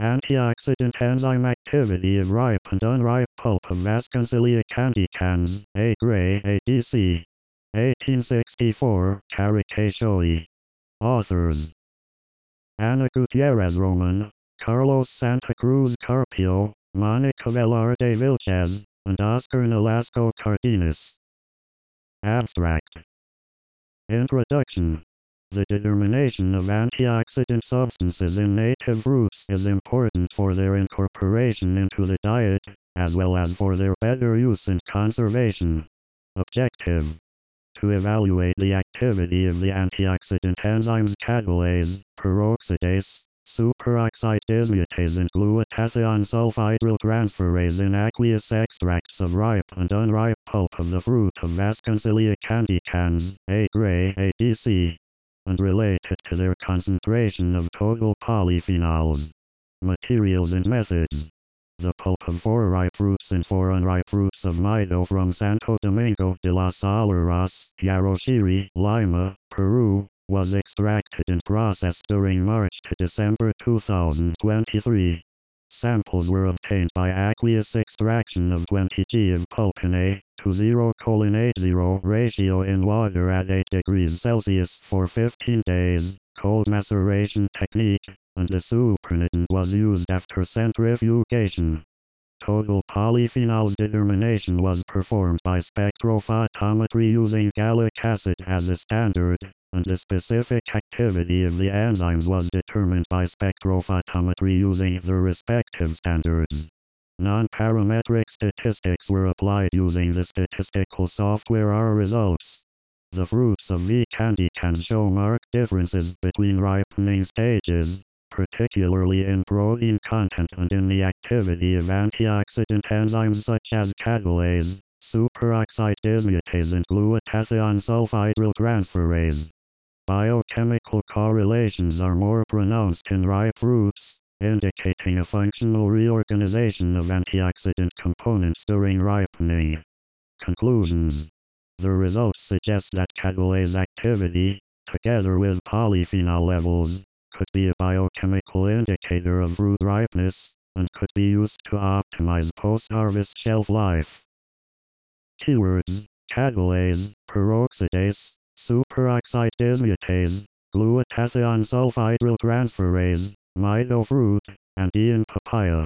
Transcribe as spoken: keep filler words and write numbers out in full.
Antioxidant enzyme activity of ripe and unripe pulp of Vasconcelia canticans, A. Gray, A D C. eighteen sixty-four, Caricacholi. Authors: Ana Gutierrez Roman, Carlos Santa Cruz Carpio, Monica Velarde Vilches, and Oscar Nolasco Cardenas. Abstract. Introduction. The determination of antioxidant substances in native roots is important for their incorporation into the diet, as well as for their better use and conservation. Objective: to evaluate the activity of the antioxidant enzymes catalase, peroxidase, superoxide dismutase and glutathione sulfhydryltransferase in aqueous extracts of ripe and unripe pulp of the fruit of Vasconcelia canticans, A. Gray, A D C, and relate it to their concentration of total polyphenols. Materials and methods. The pulp of four ripe fruits and four unripe fruits of Mito from Santo Domingo de las Alaras, Yaroshiri, Lima, Peru, was extracted and processed during March to December two thousand twenty-three. Samples were obtained by aqueous extraction of twenty grams of pulp in a to zero colon eight zero ratio in water at eight degrees Celsius for fifteen days, cold maceration technique, and the supernatant was used after centrifugation. Total polyphenols determination was performed by spectrophotometry using gallic acid as a standard, and the specific activity of the enzymes was determined by spectrophotometry using the respective standards. Non-parametric statistics were applied using the statistical software R results. The fruits of V. canticans show marked differences between ripening stages, particularly in protein content and in the activity of antioxidant enzymes such as catalase, superoxide dismutase and glutathione sulfhydryltransferase. Biochemical correlations are more pronounced in ripe fruits, indicating a functional reorganization of antioxidant components during ripening. Conclusions. The results suggest that catalase activity, together with polyphenol levels, could be a biochemical indicator of fruit ripeness, and could be used to optimize post-harvest shelf life. Keywords: catalase, peroxidase, superoxide dismutase, glutathione sulfhydryltransferase, Mito fruit, and Ian papaya.